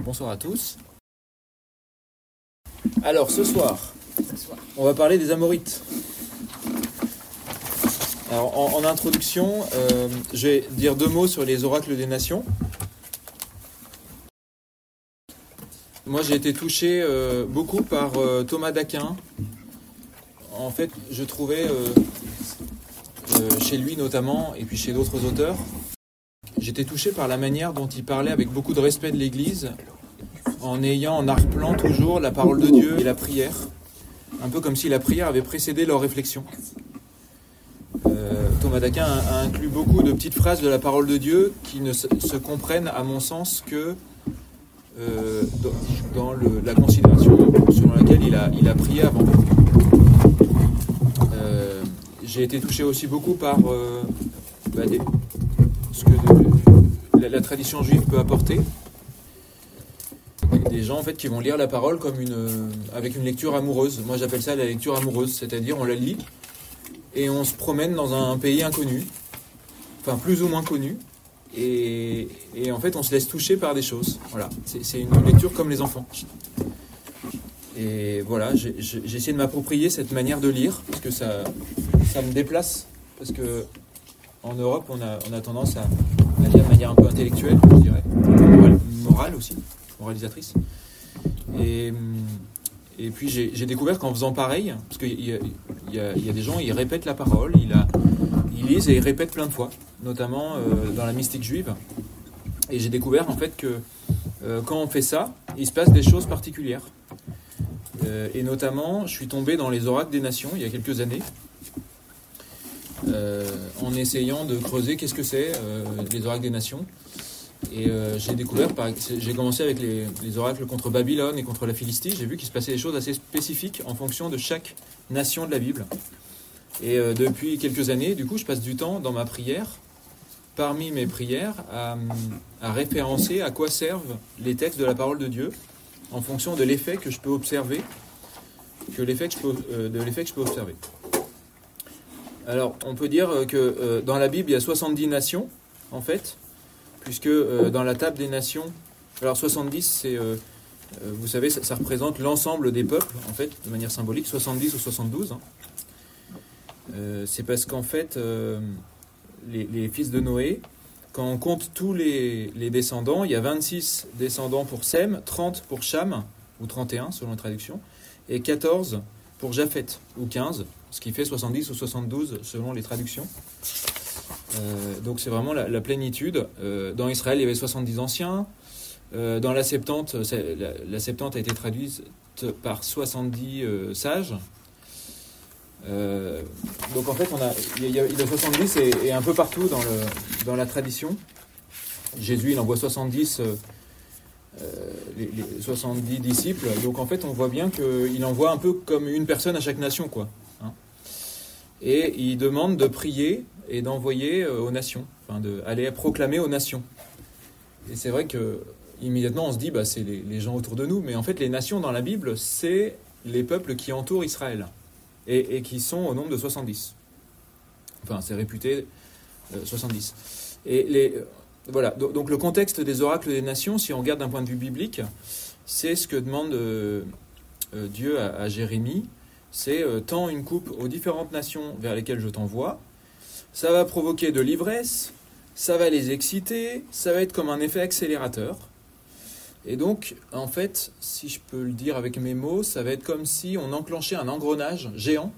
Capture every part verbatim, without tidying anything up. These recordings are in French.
bonsoir à tous. Alors, ce soir, on va parler des Amorites. Alors, en, en introduction, euh, je vais dire deux mots sur les oracles des nations. Moi, j'ai été touché euh, beaucoup par euh, Thomas d'Aquin. En fait, je trouvais, euh, euh, chez lui notamment, et puis chez d'autres auteurs, j'étais touché par la manière dont il parlait avec beaucoup de respect de l'Église, en ayant, en arpelant toujours la parole de Dieu et la prière, un peu comme si la prière avait précédé leur réflexion. Euh, Thomas d'Aquin a, a inclus beaucoup de petites phrases de la parole de Dieu qui ne se, se comprennent, à mon sens, que euh, dans, dans le, la considération selon laquelle il a, il a prié avant. Euh, j'ai été touché aussi beaucoup par euh, bah, des, ce que de, la, la tradition juive peut apporter. Des gens en fait qui vont lire la parole comme une, avec une lecture amoureuse. Moi j'appelle ça la lecture amoureuse, c'est-à-dire on la lit et on se promène dans un pays inconnu, enfin plus ou moins connu, et, et en fait on se laisse toucher par des choses. Voilà, c'est, c'est une lecture comme les enfants. Et voilà, j'ai, j'ai essayé de m'approprier cette manière de lire, parce que ça, ça me déplace, parce que en Europe on a, on a tendance à, à lire de manière un peu intellectuelle, je dirais, morale aussi. Moralisatrice. Et, et puis j'ai, j'ai découvert qu'en faisant pareil, parce qu'il y a, il y a, il y a des gens, ils répètent la parole, ils, la, ils lisent et ils répètent plein de fois, notamment euh, dans la mystique juive. Et j'ai découvert en fait que euh, quand on fait ça, il se passe des choses particulières. Euh, et notamment, je suis tombé dans les oracles des nations il y a quelques années, euh, en essayant de creuser qu'est-ce que c'est euh, les oracles des nations. Et euh, j'ai découvert, par, j'ai commencé avec les, les oracles contre Babylone et contre la Philistie. J'ai vu qu'il se passait des choses assez spécifiques en fonction de chaque nation de la Bible. Et euh, depuis quelques années, du coup, je passe du temps dans ma prière, parmi mes prières, à, à référencer à quoi servent les textes de la parole de Dieu, en fonction de l'effet que je peux observer, que l'effet que je peux, euh, de l'effet que je peux observer. Alors, on peut dire que euh, dans la Bible, il y a soixante-dix nations, en fait. Puisque euh, dans la table des nations, alors soixante-dix, c'est, euh, euh, vous savez, ça, ça représente l'ensemble des peuples, en fait, de manière symbolique, soixante-dix ou soixante-douze. Hein. Euh, c'est parce qu'en fait, euh, les, les fils de Noé, quand on compte tous les, les descendants, il y a vingt-six descendants pour Sem, trente pour Cham, ou trente et un selon la traduction, et quatorze pour Japheth, ou quinze, ce qui fait soixante-dix ou soixante-douze selon les traductions. Euh, donc c'est vraiment la, la plénitude. Euh, dans Israël, il y avait soixante-dix anciens. Euh, dans la Septante, la, la Septante a été traduite par soixante-dix euh, sages. Euh, donc en fait, on a, il y a, il y a soixante-dix et, et un peu partout dans, le, dans la tradition. Jésus, il envoie soixante-dix, euh, les, les soixante-dix disciples. Donc en fait, on voit bien qu'il envoie un peu comme une personne à chaque nation, quoi. Hein. Et il demande de prier et d'envoyer aux nations, enfin d'aller proclamer aux nations. Et c'est vrai que immédiatement on se dit bah c'est les, les gens autour de nous, mais en fait les nations dans la Bible c'est les peuples qui entourent Israël et, et qui sont au nombre de soixante-dix. Enfin c'est réputé euh, soixante-dix. Et les euh, voilà donc le contexte des oracles des nations, si on regarde d'un point de vue biblique, c'est ce que demande euh, euh, Dieu à, à Jérémie, c'est euh, tends une coupe aux différentes nations vers lesquelles je t'envoie. Ça va provoquer de l'ivresse, ça va les exciter, ça va être comme un effet accélérateur. Et donc, en fait, si je peux le dire avec mes mots, ça va être comme si on enclenchait un engrenage géant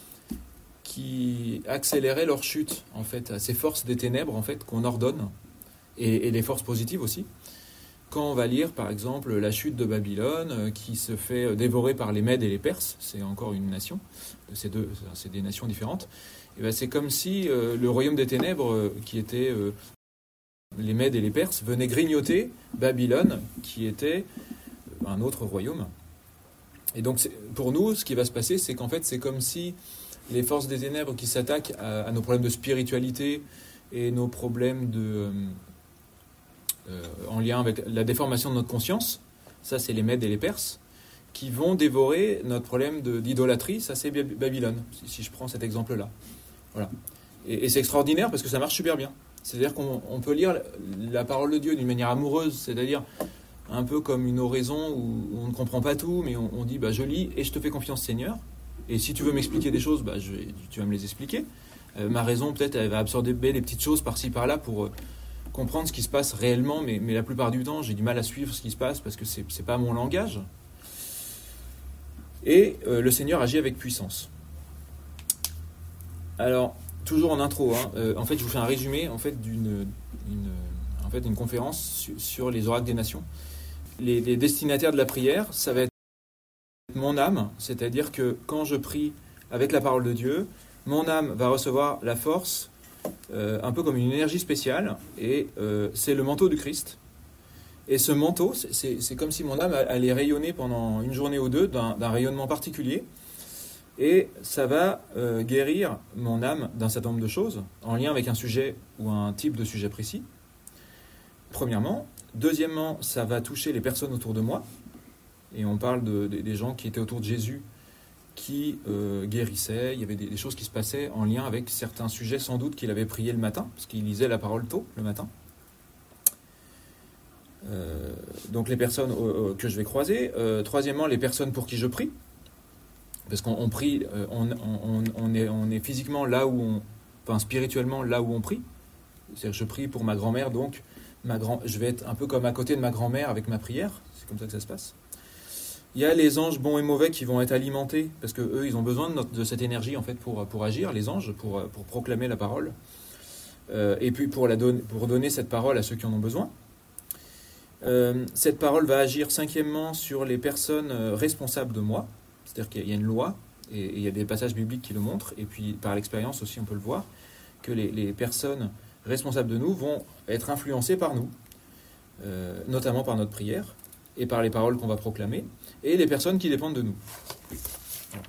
qui accélérait leur chute, en fait, à ces forces des ténèbres, en fait, qu'on ordonne, et, et les forces positives aussi. Quand on va lire, par exemple, la chute de Babylone, euh, qui se fait dévorer par les Mèdes et les Perses, c'est encore une nation, c'est, deux, c'est des nations différentes, et bien c'est comme si euh, le royaume des ténèbres, euh, qui était euh, les Mèdes et les Perses, venait grignoter Babylone, qui était un autre royaume. Et donc, c'est, pour nous, ce qui va se passer, c'est qu'en fait, c'est comme si les forces des ténèbres qui s'attaquent à, à nos problèmes de spiritualité et nos problèmes de... Euh, Euh, en lien avec la déformation de notre conscience, ça c'est les Mèdes et les Perses, qui vont dévorer notre problème de, d'idolâtrie, ça c'est Babylone, si, si je prends cet exemple-là. Voilà. Et, et c'est extraordinaire parce que ça marche super bien. C'est-à-dire qu'on on peut lire la, la parole de Dieu d'une manière amoureuse, c'est-à-dire un peu comme une oraison où on ne comprend pas tout, mais on, on dit bah, je lis et je te fais confiance Seigneur. Et si tu veux m'expliquer des choses, bah, je vais, tu vas me les expliquer. Euh, ma raison, peut-être, elle va absorber des petites choses par-ci, par-là pour euh, comprendre ce qui se passe réellement, mais, mais la plupart du temps, j'ai du mal à suivre ce qui se passe parce que c'est, c'est pas mon langage. Et euh, le Seigneur agit avec puissance. Alors, toujours en intro, hein, euh, en fait, je vous fais un résumé en fait, d'une, une, en fait, d'une conférence sur, sur les oracles des nations. Les, les destinataires de la prière, ça va être mon âme, c'est-à-dire que quand je prie avec la parole de Dieu, mon âme va recevoir la force, euh, un peu comme une énergie spéciale, et euh, c'est le manteau du Christ. Et ce manteau, c'est, c'est, c'est comme si mon âme allait rayonner pendant une journée ou deux d'un, d'un rayonnement particulier, et ça va euh, guérir mon âme d'un certain nombre de choses, en lien avec un sujet ou un type de sujet précis, premièrement. Deuxièmement, ça va toucher les personnes autour de moi, et on parle de, de, des gens qui étaient autour de Jésus, qui euh, guérissaient, il y avait des, des choses qui se passaient en lien avec certains sujets sans doute qu'il avait prié le matin, parce qu'il lisait la parole tôt le matin. Euh, donc les personnes euh, que je vais croiser. Euh, troisièmement, les personnes pour qui je prie, parce qu'on on prie, euh, on, on, on, est, on est physiquement là où on, enfin spirituellement là où on prie. C'est-à-dire que je prie pour ma grand-mère, donc ma grand, je vais être un peu comme à côté de ma grand-mère avec ma prière, c'est comme ça que ça se passe. Il y a les anges bons et mauvais qui vont être alimentés, parce qu'eux, ils ont besoin de, notre, de cette énergie en fait, pour, pour agir, les anges, pour, pour proclamer la parole, euh, et puis pour, la don- pour donner cette parole à ceux qui en ont besoin. Euh, cette parole va agir cinquièmement sur les personnes responsables de moi, c'est-à-dire qu'il y a une loi, et, et il y a des passages bibliques qui le montrent, et puis par l'expérience aussi on peut le voir, que les, les personnes responsables de nous vont être influencées par nous, euh, notamment par notre prière, et par les paroles qu'on va proclamer, et les personnes qui dépendent de nous. Voilà.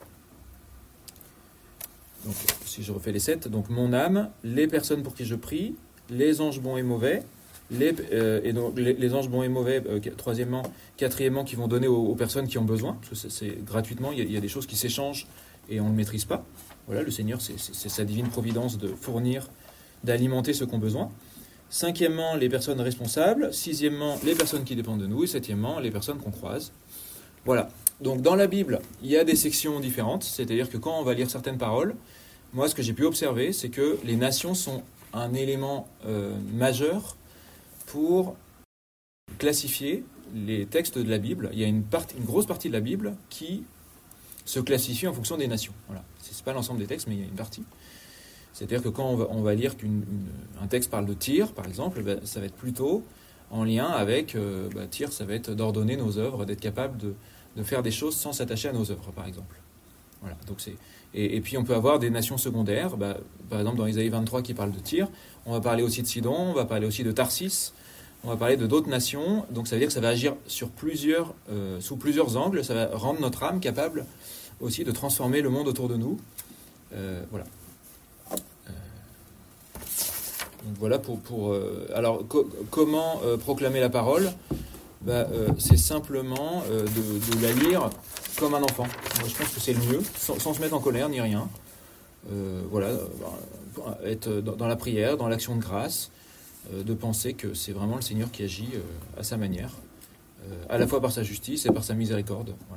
Donc, si je refais les sept, donc mon âme, les personnes pour qui je prie, les anges bons et mauvais, les, euh, et donc les, les anges bons et mauvais, euh, troisièmement, quatrièmement, qui vont donner aux, aux personnes qui ont besoin, parce que c'est, c'est gratuitement, il y, a, il y a des choses qui s'échangent et on ne maîtrise pas. Voilà, le Seigneur, c'est, c'est, c'est sa divine providence de fournir, d'alimenter ceux qui ont besoin. Cinquièmement, les personnes responsables. Sixièmement, les personnes qui dépendent de nous. Et septièmement, les personnes qu'on croise. Voilà. Donc dans la Bible, il y a des sections différentes. C'est-à-dire que quand on va lire certaines paroles, moi, ce que j'ai pu observer, c'est que les nations sont un élément euh, majeur pour classifier les textes de la Bible. Il y a une, partie, une grosse partie de la Bible qui se classifie en fonction des nations. Voilà. Ce n'est pas l'ensemble des textes, mais il y a une partie. C'est-à-dire que quand on va, on va lire qu'un texte parle de Tyr, par exemple, bah, ça va être plutôt en lien avec euh, bah, Tyr, ça va être d'ordonner nos œuvres, d'être capable de, de faire des choses sans s'attacher à nos œuvres, par exemple. Voilà, donc c'est, et, et puis on peut avoir des nations secondaires, bah, par exemple dans Isaïe vingt-trois qui parle de Tyr, on va parler aussi de Sidon, on va parler aussi de Tarsis, on va parler de d'autres nations, donc ça veut dire que ça va agir sur plusieurs, euh, sous plusieurs angles, ça va rendre notre âme capable aussi de transformer le monde autour de nous. Euh, voilà. Donc voilà pour, pour euh, alors co- comment euh, proclamer la parole, bah, euh, c'est simplement euh, de, de la lire comme un enfant. Moi je pense que c'est le mieux, sans, sans se mettre en colère ni rien. Euh, voilà, euh, être dans, dans la prière, dans l'action de grâce, euh, de penser que c'est vraiment le Seigneur qui agit euh, à sa manière, euh, à la fois par sa justice et par sa miséricorde. Voilà.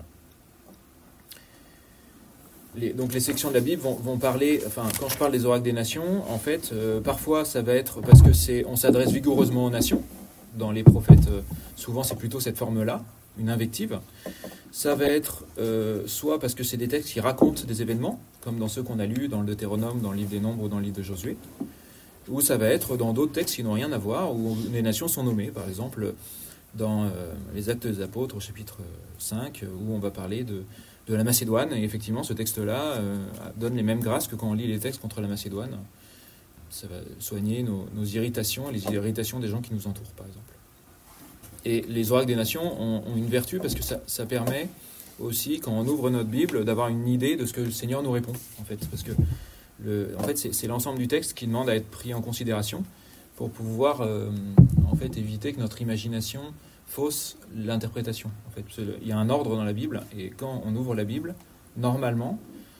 Les, donc les sections de la Bible vont, vont parler, enfin quand je parle des oracles des nations, en fait, euh, parfois ça va être parce que c'est, on s'adresse vigoureusement aux nations. Dans les prophètes, euh, souvent c'est plutôt cette forme-là, une invective. Ça va être euh, soit parce que c'est des textes qui racontent des événements, comme dans ceux qu'on a lus dans le Deutéronome, dans le livre des Nombres ou dans le livre de Josué, ou ça va être dans d'autres textes qui n'ont rien à voir, où les nations sont nommées, par exemple dans euh, les Actes des Apôtres au chapitre cinq, où on va parler de de la Macédoine, et effectivement ce texte-là euh, donne les mêmes grâces que quand on lit les textes contre la Macédoine. Ça va soigner nos, nos irritations, les irritations des gens qui nous entourent, par exemple. Et les oracles des nations ont, ont une vertu parce que ça, ça permet aussi, quand on ouvre notre Bible, d'avoir une idée de ce que le Seigneur nous répond, en fait. Parce que le, en fait, c'est, c'est l'ensemble du texte qui demande à être pris en considération pour pouvoir euh, en fait, éviter que notre imagination fausse l'interprétation. En fait, il y a un ordre dans la Bible, et quand on ouvre la Bible, normalement,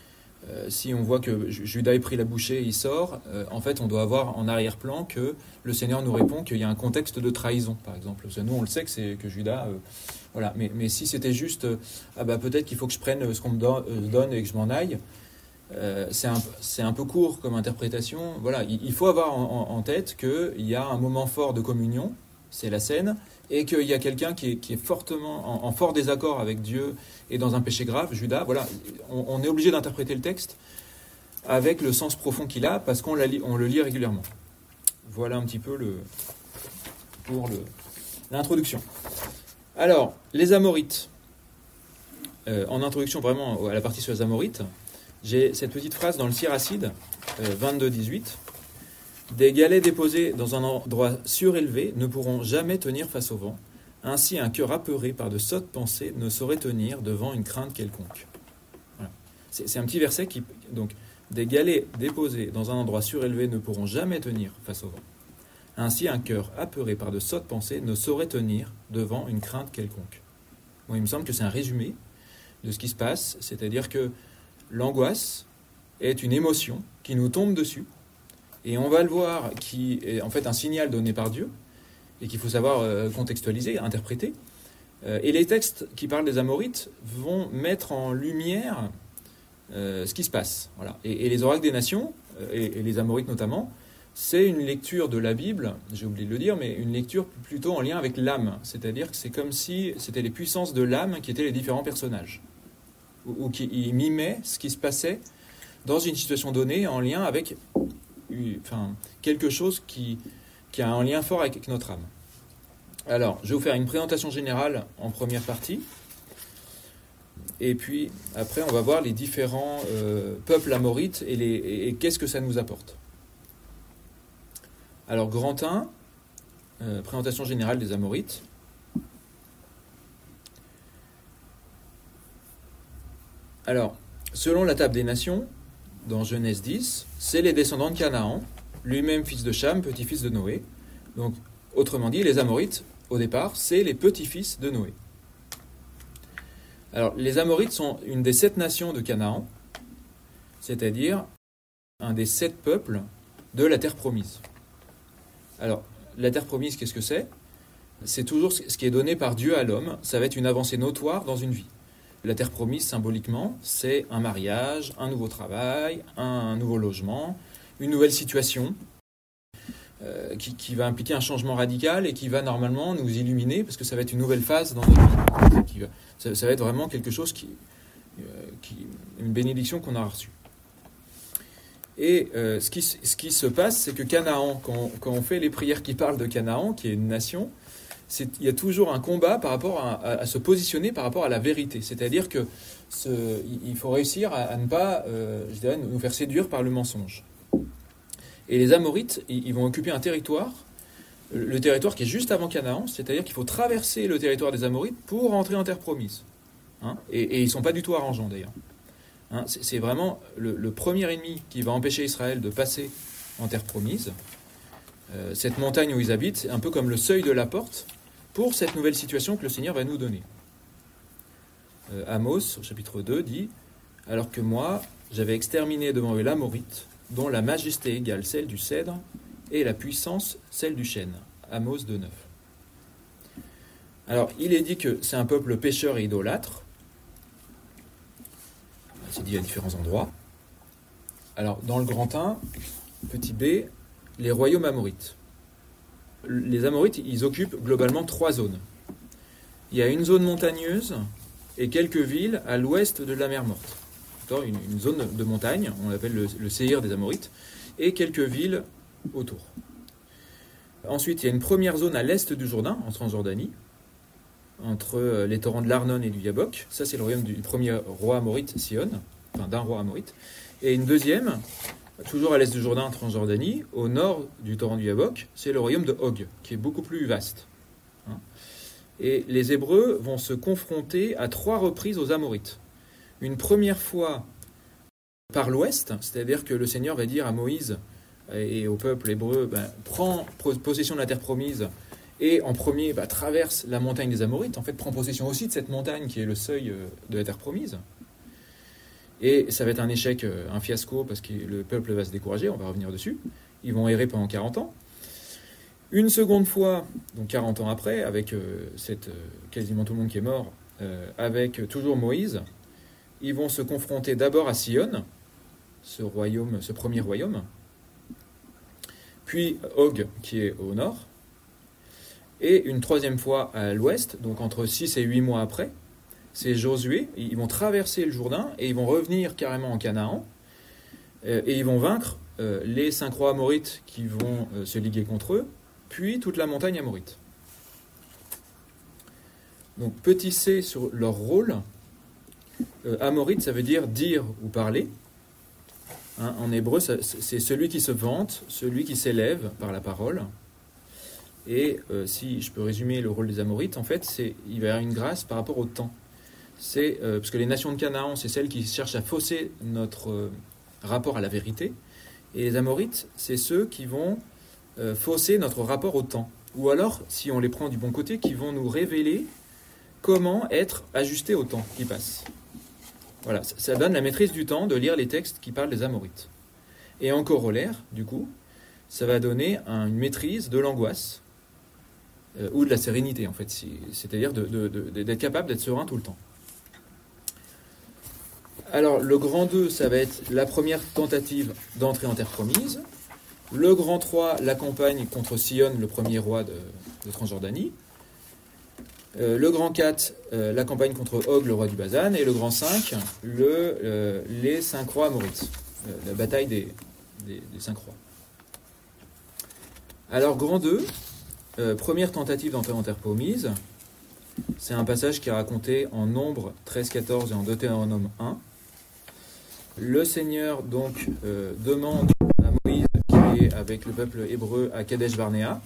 Euh, si on voit que Judas est pris la bouchée et il sort, euh, en fait, on doit avoir en arrière-plan que le Seigneur nous répond qu'il y a un contexte de trahison, par exemple. Parce que nous, on le sait que c'est que Judas... Euh, voilà. Mais, mais si c'était juste, euh, ah bah, peut-être qu'il faut que je prenne ce qu'on me do- euh, donne et que je m'en aille, euh, c'est, un, c'est un peu court comme interprétation. Voilà. Il, il faut avoir en, en, en tête qu'il y a un moment fort de communion, c'est la scène, et qu'il y a quelqu'un qui est, qui est fortement en, en fort désaccord avec Dieu et dans un péché grave, Judas. Voilà, on, on est obligé d'interpréter le texte avec le sens profond qu'il a, parce qu'on la lit, on le lit régulièrement. Voilà un petit peu le, pour le, l'introduction. Alors, les Amorites. Euh, en introduction vraiment à la partie sur les Amorites, j'ai cette petite phrase dans le Siracide, euh, vingt-deux dix-huit. Des galets déposés dans un endroit surélevé ne pourront jamais tenir face au vent. Ainsi, un cœur apeuré par de sottes pensées ne saurait tenir devant une crainte quelconque. Voilà. C'est, c'est un petit verset qui... Donc, des galets déposés dans un endroit surélevé ne pourront jamais tenir face au vent. Ainsi, un cœur apeuré par de sottes pensées ne saurait tenir devant une crainte quelconque. Bon, il me semble que c'est un résumé de ce qui se passe, c'est-à-dire que l'angoisse est une émotion qui nous tombe dessus, et on va le voir, qui est en fait un signal donné par Dieu, et qu'il faut savoir euh, contextualiser, interpréter. Euh, et les textes qui parlent des Amorites vont mettre en lumière euh, ce qui se passe. Voilà. Et, et les oracles des nations, euh, et, et les Amorites notamment, c'est une lecture de la Bible, j'ai oublié de le dire, mais une lecture plutôt en lien avec l'âme. C'est-à-dire que c'est comme si c'était les puissances de l'âme qui étaient les différents personnages, ou, ou qui mimaient ce qui se passait dans une situation donnée en lien avec... Enfin, quelque chose qui, qui a un lien fort avec notre âme. Alors, je vais vous faire une présentation générale en première partie. Et puis, après, on va voir les différents euh, peuples amorites et, les, et, et qu'est-ce que ça nous apporte. Alors, grand un, euh, présentation générale des Amorites. Alors, selon la table des nations, dans Genèse dix, c'est les descendants de Canaan, lui-même fils de Cham, petit-fils de Noé. Donc, autrement dit, les Amorites, au départ, c'est les petits-fils de Noé. Alors, les Amorites sont une des sept nations de Canaan, c'est-à-dire un des sept peuples de la terre promise. Alors, la terre promise, qu'est-ce que c'est ? C'est toujours ce qui est donné par Dieu à l'homme. Ça va être une avancée notoire dans une vie. La terre promise, symboliquement, c'est un mariage, un nouveau travail, un nouveau logement, une nouvelle situation euh, qui, qui va impliquer un changement radical et qui va normalement nous illuminer parce que ça va être une nouvelle phase dans notre vie. Qui va, ça, ça va être vraiment quelque chose qui, euh, qui une bénédiction qu'on a reçue. Et euh, ce, qui, ce qui se passe, c'est que Canaan, quand, quand on fait les prières qui parlent de Canaan, qui est une nation, c'est, il y a toujours un combat par rapport à, à, à se positionner par rapport à la vérité. C'est-à-dire que ce, il faut réussir à, à ne pas euh, je dirais, nous faire séduire par le mensonge. Et les Amorites, ils vont occuper un territoire, le territoire qui est juste avant Canaan, c'est-à-dire qu'il faut traverser le territoire des Amorites pour rentrer en terre promise. Hein, et, et ils ne sont pas du tout arrangeants d'ailleurs. Hein, c'est, c'est vraiment le, le premier ennemi qui va empêcher Israël de passer en terre promise. Euh, cette montagne où ils habitent, c'est un peu comme le seuil de la porte pour cette nouvelle situation que le Seigneur va nous donner. Euh, Amos, au chapitre deux, dit « Alors que moi, j'avais exterminé devant eux l'Amorite, dont la majesté égale celle du cèdre, et la puissance celle du chêne. » Amos deux neuf. Alors, il est dit que c'est un peuple pécheur et idolâtre. C'est dit à différents endroits. Alors, dans le grand un, petit b, les royaumes amorites. Les Amorites, ils occupent globalement trois zones. Il y a une zone montagneuse et quelques villes à l'ouest de la mer Morte. Une, une zone de montagne, on l'appelle le, le Séhir des Amorites, et quelques villes autour. Ensuite, il y a une première zone à l'est du Jourdain, en Transjordanie, entre les torrents de l'Arnon et du Yabok. Ça, c'est le royaume du premier roi amorite, Sihon, enfin d'un roi amorite. Et une deuxième, toujours à l'est du Jourdain, en Transjordanie, au nord du torrent du Yabok, c'est le royaume de Og, qui est beaucoup plus vaste. Et les Hébreux vont se confronter à trois reprises aux Amorites. Une première fois par l'ouest, c'est-à-dire que le Seigneur va dire à Moïse et au peuple hébreu, ben, prends possession de la terre promise, et en premier, ben, traverse la montagne des Amorites, en fait, prends possession aussi de cette montagne qui est le seuil de la terre promise. Et ça va être un échec, un fiasco, parce que le peuple va se décourager, on va revenir dessus. Ils vont errer pendant quarante ans. Une seconde fois, donc quarante ans après, avec euh, cette, euh, quasiment tout le monde qui est mort, euh, avec toujours Moïse, ils vont se confronter d'abord à Sion, ce royaume, ce premier royaume, puis Og, qui est au nord, et une troisième fois à l'ouest, donc entre six et huit mois après, c'est Josué. Ils vont traverser le Jourdain et ils vont revenir carrément en Canaan, euh, et ils vont vaincre euh, les cinq rois amorites qui vont euh, se liguer contre eux, puis toute la montagne amorite. Donc petit c sur leur rôle. Euh, amorite, ça veut dire dire ou parler. Hein, en hébreu, ça, c'est celui qui se vante, celui qui s'élève par la parole. Et euh, si je peux résumer le rôle des Amorites, en fait, c'est, il va y avoir une grâce par rapport au temps. C'est, euh, parce que les nations de Canaan, c'est celles qui cherchent à fausser notre euh, rapport à la vérité. Et les Amorites, c'est ceux qui vont euh, fausser notre rapport au temps. Ou alors, si on les prend du bon côté, qui vont nous révéler comment être ajustés au temps qui passe. Voilà, ça donne la maîtrise du temps de lire les textes qui parlent des Amorites. Et en corollaire, du coup, ça va donner un, une maîtrise de l'angoisse, euh, ou de la sérénité, en fait. C'est-à-dire de, de, de, d'être capable d'être serein tout le temps. Alors, le grand deux, ça va être la première tentative d'entrer en terre promise. Le grand trois, la campagne contre Sion, le premier roi de, de Transjordanie. Euh, le grand quatre, euh, la campagne contre Og, le roi du Basan. Et le grand cinq, le, euh, les cinq rois amorites. Euh, la bataille des, des, des cinq rois. Alors, grand deux, euh, première tentative d'entrer en terre promise. C'est un passage qui est raconté en Nombre treize quatorze et en Deutéronome un. Le Seigneur donc euh, demande à Moïse, qui est avec le peuple hébreu à Kadesh Barnéa.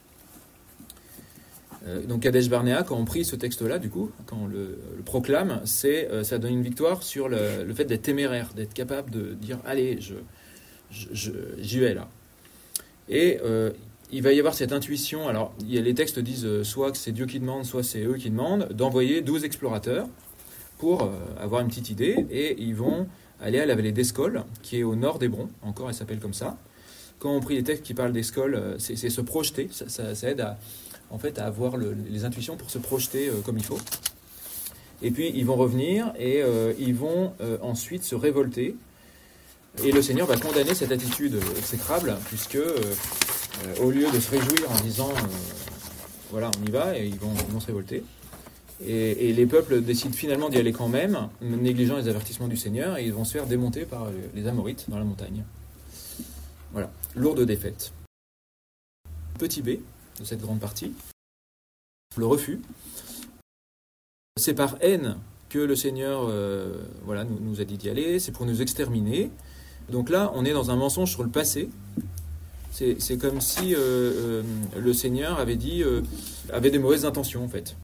Euh, donc Kadesh Barnéa, quand on prie ce texte-là, du coup, quand on le, le proclame, c'est, euh, ça donne une victoire sur le, le fait d'être téméraire, d'être capable de dire « Allez, je, je, je, j'y vais là ». Et euh, il va y avoir cette intuition, alors il y a, les textes disent euh, soit que c'est Dieu qui demande, soit c'est eux qui demandent, d'envoyer douze explorateurs pour euh, avoir une petite idée, et ils vont aller à la vallée d'Escol, qui est au nord d'Hébron, encore elle s'appelle comme ça. Quand on prie les textes qui parlent d'Escol, euh, c'est, c'est se projeter, ça, ça, ça aide à, en fait, à avoir le, les intuitions pour se projeter euh, comme il faut. Et puis ils vont revenir, et euh, ils vont euh, ensuite se révolter, et le Seigneur va condamner cette attitude exécrable, puisque euh, euh, au lieu de se réjouir en disant euh, voilà, on y va, et ils vont, ils vont se révolter. Et, et les peuples décident finalement d'y aller quand même, négligeant les avertissements du Seigneur, et ils vont se faire démonter par les Amorites dans la montagne. Voilà, lourde défaite. Petit b de cette grande partie, le refus. C'est par haine que le Seigneur euh, voilà, nous, nous a dit d'y aller, c'est pour nous exterminer. Donc là, on est dans un mensonge sur le passé. C'est, c'est comme si euh, euh, le Seigneur avait dit, euh, avait des mauvaises intentions en fait.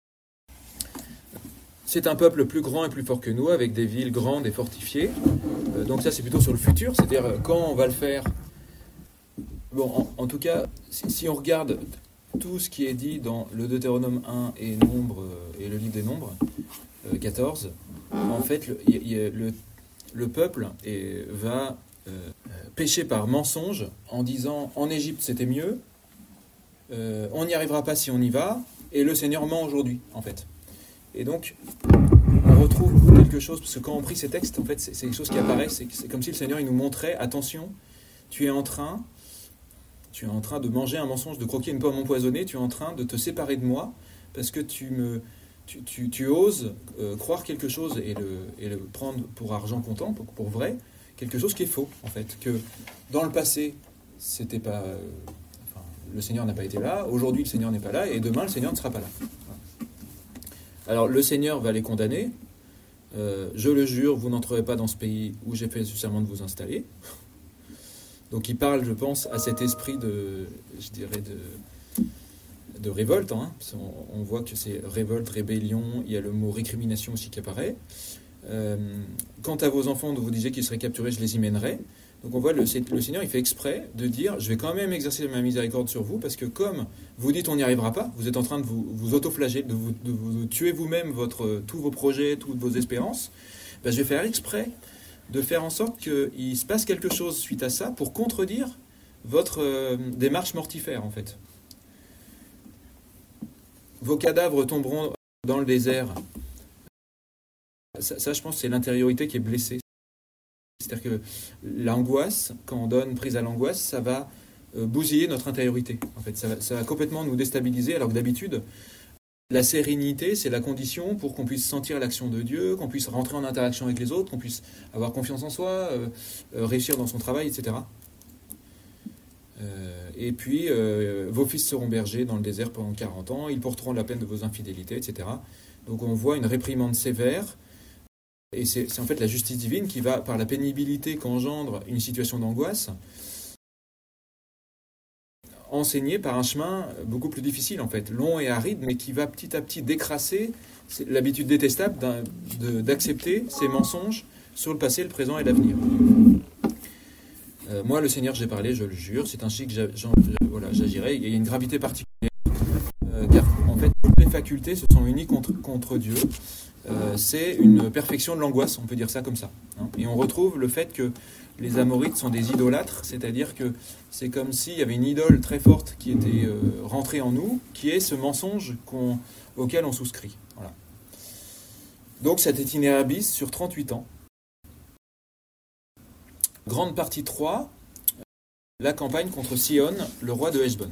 C'est un peuple plus grand et plus fort que nous, avec des villes grandes et fortifiées. Euh, donc ça, c'est plutôt sur le futur, c'est-à-dire euh, quand on va le faire. Bon, en, en tout cas, si, si on regarde tout ce qui est dit dans le Deutéronome un et Nombre euh, et le livre des Nombres euh, quatorze, en fait, le, y, y, le, le peuple est, va euh, pécher par mensonge en disant en Égypte c'était mieux, euh, on n'y arrivera pas si on y va, et le Seigneur ment aujourd'hui, en fait. Et donc, on retrouve quelque chose, parce que quand on prie ces textes, en fait, c'est, c'est quelque chose qui apparaît, c'est, c'est comme si le Seigneur il nous montrait, attention, tu es en train, tu es en train de manger un mensonge, de croquer une pomme empoisonnée, tu es en train de te séparer de moi, parce que tu me, tu, tu, tu oses euh, croire quelque chose et le, et le prendre pour argent comptant, pour, pour vrai, quelque chose qui est faux, en fait, que dans le passé, c'était pas, euh, enfin, le Seigneur n'a pas été là, aujourd'hui le Seigneur n'est pas là, et demain le Seigneur ne sera pas là. Alors, le Seigneur va les condamner. Euh, je le jure, vous n'entrerez pas dans ce pays où j'ai fait le serment de vous installer. Donc, il parle, je pense, à cet esprit de, je dirais, de, de révolte. Hein. On, on voit que c'est révolte, rébellion. Il y a le mot récrimination aussi qui apparaît. Euh, quant à vos enfants, vous disiez qu'ils seraient capturés, je les y mènerai. Donc on voit le, le Seigneur, il fait exprès de dire, je vais quand même exercer ma miséricorde sur vous, parce que comme vous dites on n'y arrivera pas, vous êtes en train de vous, vous autoflageller, de vous, de vous tuer vous-même votre, tous vos projets, toutes vos espérances, ben, je vais faire exprès de faire en sorte qu'il se passe quelque chose suite à ça pour contredire votre euh, démarche mortifère, en fait. Vos cadavres tomberont dans le désert. Ça, ça je pense, c'est l'intériorité qui est blessée. C'est-à-dire que l'angoisse, quand on donne prise à l'angoisse, ça va euh, bousiller notre intériorité. En fait, ça va, ça va complètement nous déstabiliser, alors que d'habitude, la sérénité, c'est la condition pour qu'on puisse sentir l'action de Dieu, qu'on puisse rentrer en interaction avec les autres, qu'on puisse avoir confiance en soi, euh, euh, réussir dans son travail, et cetera. Euh, et puis, euh, vos fils seront bergers dans le désert pendant quarante ans, ils porteront la peine de vos infidélités, et cetera. Donc on voit une réprimande sévère, et c'est, c'est en fait la justice divine qui va, par la pénibilité qu'engendre une situation d'angoisse, enseigner par un chemin beaucoup plus difficile, en fait, long et aride, mais qui va petit à petit décrasser l'habitude détestable d'un, de, d'accepter ces mensonges sur le passé, le présent et l'avenir. Euh, moi, le Seigneur, j'ai parlé, je le jure, c'est ainsi que j'a, j'en, voilà, j'agirai. Il y a une gravité particulière, euh, car en fait, toutes les facultés se sont unies contre, contre Dieu. Euh, c'est une perfection de l'angoisse, on peut dire ça comme ça. Hein. Et on retrouve le fait que les Amorites sont des idolâtres, c'est-à-dire que c'est comme s'il y avait une idole très forte qui était euh, rentrée en nous, qui est ce mensonge qu'on, auquel on souscrit. Voilà. Donc cet itinéraire bis sur trente-huit ans. Grande partie trois, la campagne contre Sihon, le roi de Heshbon.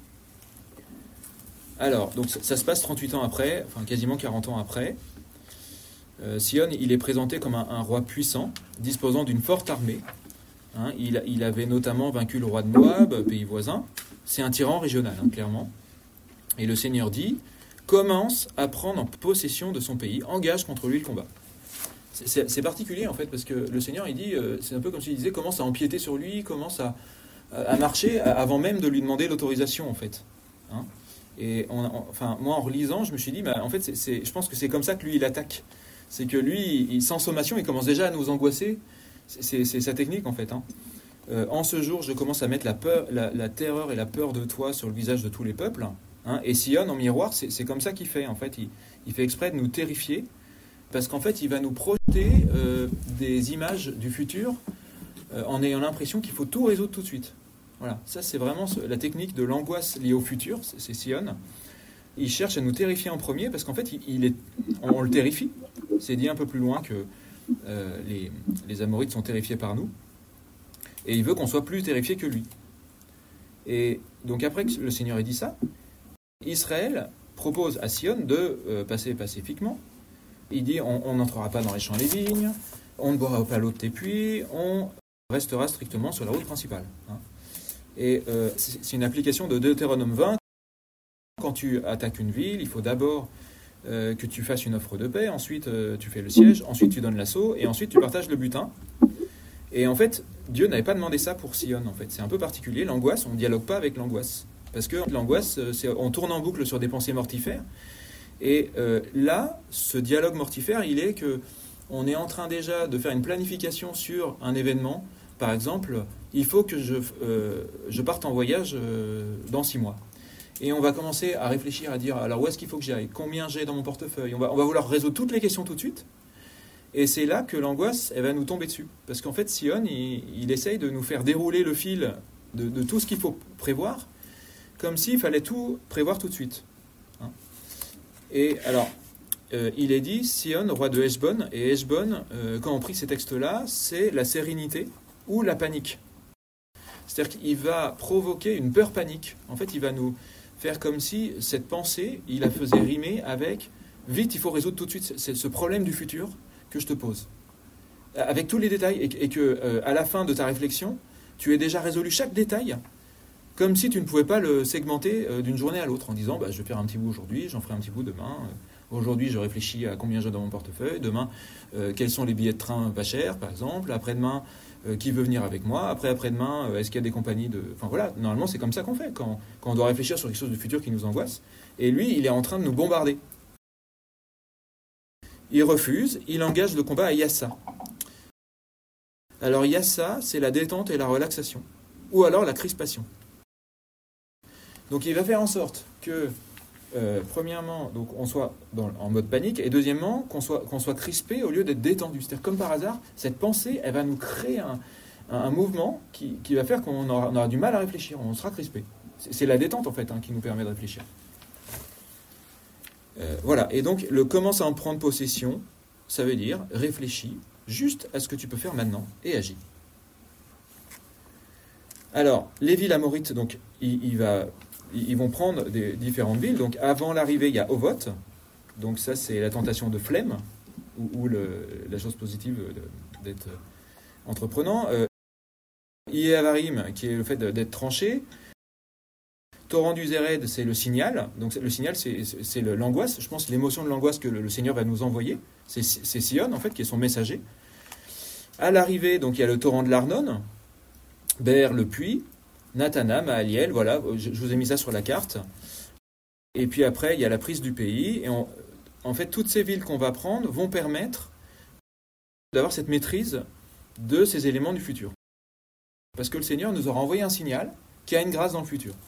Alors, donc ça, ça se passe trente-huit ans après, enfin quasiment quarante ans après. Euh, Sihon, il est présenté comme un, un roi puissant, disposant d'une forte armée. Hein, il, il avait notamment vaincu le roi de Moab, pays voisin. C'est un tyran régional, hein, clairement. Et le Seigneur dit, commence à prendre en possession de son pays, engage contre lui le combat. C'est, c'est, c'est particulier, en fait, parce que le Seigneur, il dit, euh, c'est un peu comme s'il disait, commence à empiéter sur lui, commence à, à marcher avant même de lui demander l'autorisation, en fait. Hein. Et on, on, enfin, moi, en relisant, je me suis dit, bah, en fait, c'est, c'est, je pense que c'est comme ça que lui, il attaque. C'est que lui, il, sans sommation, il commence déjà à nous angoisser. C'est, c'est, c'est sa technique, en fait. Hein. Euh, en ce jour, je commence à mettre la, peur, la, la terreur et la peur de toi sur le visage de tous les peuples. Hein. Et Sihon, en miroir, c'est, c'est comme ça qu'il fait. En fait, il, il fait exprès de nous terrifier, parce qu'en fait, il va nous projeter euh, des images du futur euh, en ayant l'impression qu'il faut tout résoudre tout de suite. Voilà, ça c'est vraiment la technique de l'angoisse liée au futur, c'est, c'est Sihon. Il cherche à nous terrifier en premier parce qu'en fait, il, il est, on, on le terrifie. C'est dit un peu plus loin que euh, les, les Amorites sont terrifiés par nous. Et il veut qu'on soit plus terrifiés que lui. Et donc après que le Seigneur ait dit ça, Israël propose à Sihon de euh, passer pacifiquement. Il dit, on n'entrera pas dans les champs et les vignes, on ne boira pas l'eau de tes puits, on restera strictement sur la route principale. Hein. Et euh, c'est, c'est une application de Deutéronome vingt. Quand tu attaques une ville, il faut d'abord euh, que tu fasses une offre de paix, ensuite euh, tu fais le siège, ensuite tu donnes l'assaut, et ensuite tu partages le butin. Et en fait, Dieu n'avait pas demandé ça pour Sihon, en fait. C'est un peu particulier, l'angoisse, on ne dialogue pas avec l'angoisse. Parce que l'angoisse, c'est, on tourne en boucle sur des pensées mortifères. Et euh, là, ce dialogue mortifère, il est que on est en train déjà de faire une planification sur un événement. Par exemple, il faut que je, euh, je parte en voyage euh, dans six mois. Et on va commencer à réfléchir, à dire, alors où est-ce qu'il faut que j'aille ? Combien j'ai dans mon portefeuille ? on va, on va vouloir résoudre toutes les questions tout de suite. Et c'est là que l'angoisse, elle va nous tomber dessus. Parce qu'en fait, Sihon, il, il essaye de nous faire dérouler le fil de, de tout ce qu'il faut prévoir, comme s'il fallait tout prévoir tout de suite. Hein ? Et alors, euh, il est dit, Sihon, roi de Heshbon, et Heshbon, euh, quand on prie ces textes-là, c'est la sérénité ou la panique. C'est-à-dire qu'il va provoquer une peur panique. En fait, il va nous faire comme si cette pensée, il la faisait rimer avec « vite, il faut résoudre tout de suite c'est ce problème du futur que je te pose ». Avec tous les détails, et, et que euh, à la fin de ta réflexion, tu aies déjà résolu chaque détail, comme si tu ne pouvais pas le segmenter euh, d'une journée à l'autre, en disant bah, « je vais faire un petit bout aujourd'hui, j'en ferai un petit bout demain. Euh, aujourd'hui, je réfléchis à combien j'ai dans mon portefeuille. Demain, euh, quels sont les billets de train pas chers, par exemple. Après-demain, euh, qui veut venir avec moi. Après, après-demain, euh, est-ce qu'il y a des compagnies de... » Enfin voilà, normalement, c'est comme ça qu'on fait, quand, quand on doit réfléchir sur quelque chose du futur qui nous angoisse. Et lui, il est en train de nous bombarder. Il refuse, il engage le combat à Yassa. Alors Yassa, c'est la détente et la relaxation. Ou alors la crispation. Donc il va faire en sorte que euh, premièrement, donc on soit dans, en mode panique, et deuxièmement, qu'on soit, qu'on soit crispé au lieu d'être détendu. C'est-à-dire, comme par hasard, cette pensée, elle va nous créer un, un, un mouvement qui, qui va faire qu'on aura, on aura du mal à réfléchir, on sera crispé. C'est, c'est la détente, en fait, hein, qui nous permet de réfléchir. Euh, voilà, et donc, le commence à en prendre possession, ça veut dire réfléchis juste à ce que tu peux faire maintenant et agis. Alors, les villes amorites, donc, il, il va, ils vont prendre des différentes villes. Donc, avant l'arrivée, il y a Ovoth. Donc, ça, c'est la tentation de flemme, ou, ou le, la chose positive de, d'être entreprenant. Euh, Ié-Avarim, qui est le fait d'être tranché. Torrent du Zéred, c'est le signal. Donc, le signal, c'est, c'est le, l'angoisse. Je pense l'émotion de l'angoisse que le, le Seigneur va nous envoyer. C'est, c'est Sion, en fait, qui est son messager. À l'arrivée, donc, il y a le torrent de l'Arnon. Ber, le puits, Nathana, Maaliel, voilà, je, je vous ai mis ça sur la carte. Et puis après, il y a la prise du pays. Et on, en fait, toutes ces villes qu'on va prendre vont permettre d'avoir cette maîtrise de ces éléments du futur. Parce que le Seigneur nous aura envoyé un signal qui a une grâce dans le futur.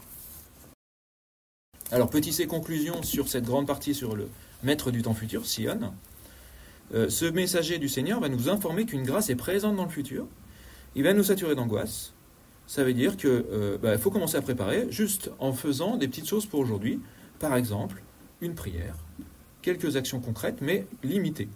Alors, petit C conclusion sur cette grande partie sur le maître du temps futur, Sion. Euh, ce messager du Seigneur va nous informer qu'une grâce est présente dans le futur. Il va nous saturer d'angoisse. Ça veut dire qu'il euh, bah, faut commencer à préparer juste en faisant des petites choses pour aujourd'hui. Par exemple, une prière, quelques actions concrètes, mais limitées.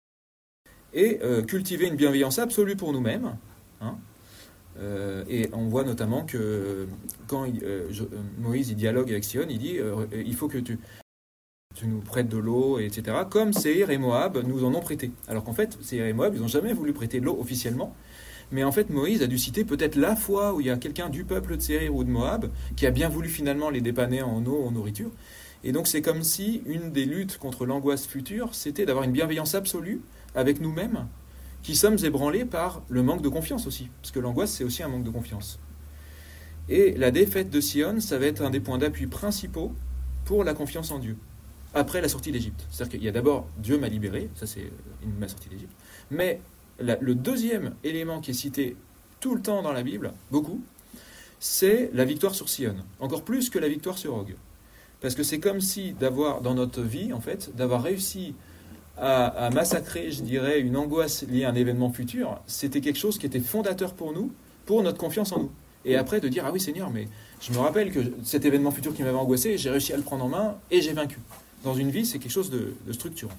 Et euh, cultiver une bienveillance absolue pour nous-mêmes. Hein. Euh, et on voit notamment que quand il, euh, je, Moïse il dialogue avec Sion, il dit euh, il faut que tu, tu nous prêtes de l'eau, et cetera. Comme Séhir et Moab nous en ont prêté. Alors qu'en fait, Séhir et Moab, ils n'ont jamais voulu prêter de l'eau officiellement. Mais en fait, Moïse a dû citer peut-être la fois où il y a quelqu'un du peuple de Séhir ou de Moab qui a bien voulu finalement les dépanner en eau, en nourriture. Et donc c'est comme si une des luttes contre l'angoisse future, c'était d'avoir une bienveillance absolue avec nous-mêmes, qui sommes ébranlés par le manque de confiance aussi. Parce que l'angoisse, c'est aussi un manque de confiance. Et la défaite de Sion, ça va être un des points d'appui principaux pour la confiance en Dieu, après la sortie d'Égypte. C'est-à-dire qu'il y a d'abord « Dieu m'a libéré », ça c'est ma sortie d'Égypte, mais La, le deuxième élément qui est cité tout le temps dans la Bible, beaucoup, c'est la victoire sur Sion. Encore plus que la victoire sur Og. Parce que c'est comme si, d'avoir dans notre vie, en fait, d'avoir réussi à, à massacrer, je dirais, une angoisse liée à un événement futur, c'était quelque chose qui était fondateur pour nous, pour notre confiance en nous. Et après, de dire, ah oui Seigneur, mais je me rappelle que cet événement futur qui m'avait angoissé, j'ai réussi à le prendre en main et j'ai vaincu. Dans une vie, c'est quelque chose de, de structurant.